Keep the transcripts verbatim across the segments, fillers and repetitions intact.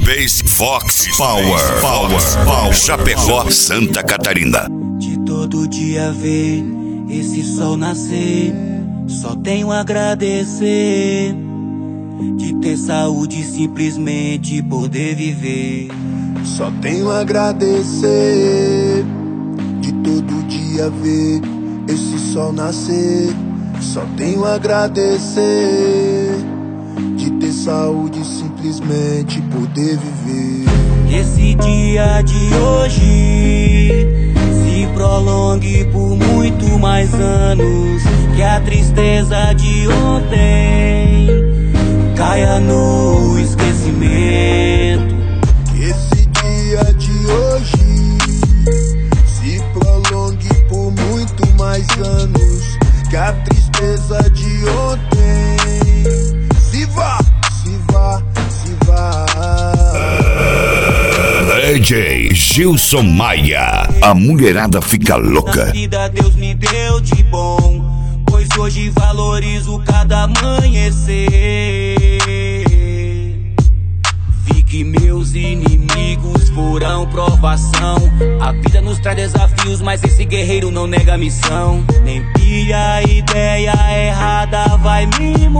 Space Fox Power, Power, Power, Chapecó, Santa Catarina. De todo dia ver esse sol nascer, só tenho a agradecer. De ter saúde, simplesmente poder viver, só tenho a agradecer. De todo dia ver esse sol nascer, só tenho a agradecer. De ter saúde, simplesmente poder viver. Esse dia de hoje se prolongue por muito mais anos, que a tristeza de ontem caia no esquecimento. Esse dia de hoje se prolongue por muito mais anos, que a tristeza de ontem se vá, se vá, se vá. D J Gilson Maia, a mulherada fica louca. A vida Deus me deu de bom, pois hoje valorizo cada amanhecer. Vi que meus inimigos foram provação. A vida nos traz desafios, mas esse guerreiro não nega a missão. Nem pia a ideia errada vai me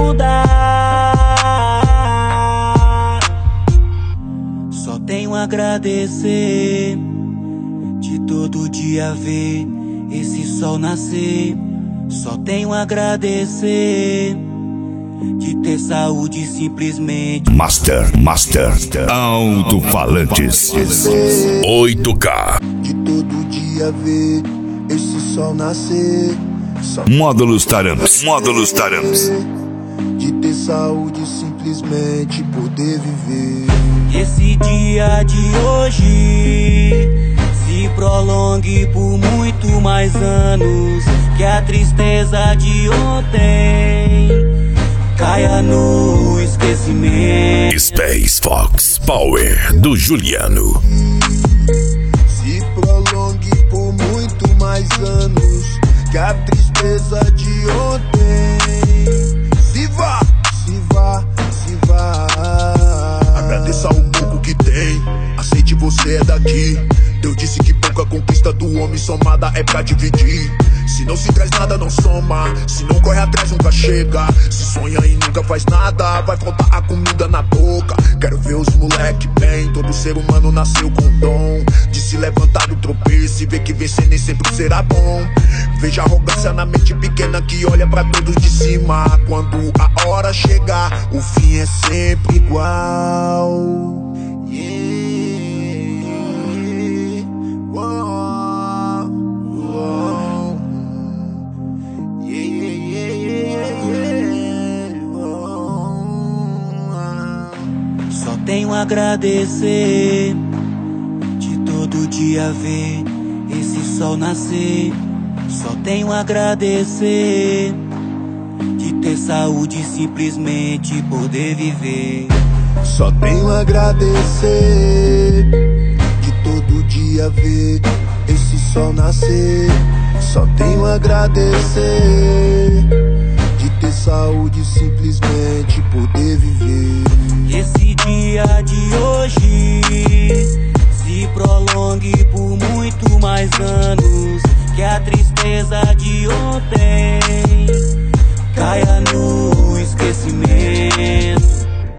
mudar. Só tenho a agradecer. De todo dia ver esse sol nascer, só tenho a agradecer. De ter saúde, simplesmente Master, Master, alto-falantes oito K. De todo dia ver esse sol nascer, só Módulos Taramps, Módulos Taramps. de ter saúde, simplesmente poder viver. esse dia de hoje se prolongue por muito mais anos, que a tristeza de ontem caia no esquecimento. Space Fox Power do Juliano. Se prolongue por muito mais anos, que a tristeza de ontem se vá, se vá, se vá. Agradeça o pouco que tem, aceite você é daqui. Deus disse que pouca conquista do homem somada é pra dividir. Se não se traz nada, não soma. Se não corre atrás, nunca chega. Se sonha e nunca faz nada, vai faltar a comida na boca. Quero ver os moleque bem. Todo ser humano nasceu com o dom de se levantar do tropeço e ver que vencer nem sempre será bom. Veja a arrogância na mente pequena que olha pra todos de cima. Quando a hora chegar, o fim é sempre igual. Só tenho a agradecer. De todo dia ver esse sol nascer, só tenho a agradecer. De ter saúde, simplesmente poder viver. Só tenho a agradecer. De todo dia ver esse sol nascer, só tenho a agradecer. De ter saúde, simplesmente poder viver. Esse dia de hoje se prolongue por muito mais anos, que a tristeza de ontem caia no esquecimento.